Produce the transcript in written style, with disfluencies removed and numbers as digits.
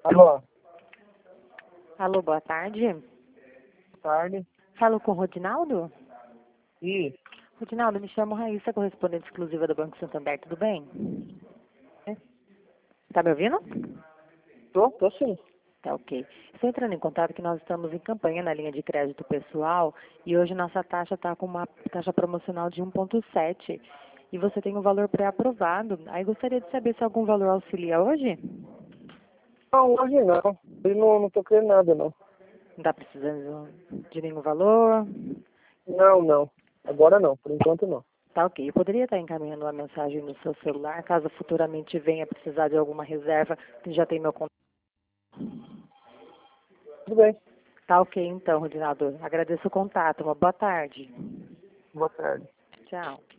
Alô, Alô, boa tarde. boa tarde. Falo com o Rodinaldo? E Rodinaldo, me chamo Raíssa, correspondente exclusiva do Banco Santander, tudo bem? Tá me ouvindo? tô sim. Tá ok. Estou entrando em contato que nós estamos em campanha na linha de crédito pessoal e hoje nossa taxa está com uma taxa promocional de 1,7 e você tem um valor pré-aprovado. Aí gostaria de saber se algum valor auxilia hoje? Não, hoje não. Eu não tô querendo nada, não. Não está precisando de nenhum valor? Não. Agora não, por enquanto não. Tá ok. Eu poderia estar encaminhando uma mensagem no seu celular, caso futuramente venha precisar de alguma reserva, que já tem meu contato. Tudo bem. Tá ok, então, Rodinaldo. Agradeço o contato. Uma boa tarde. Boa tarde. Tchau.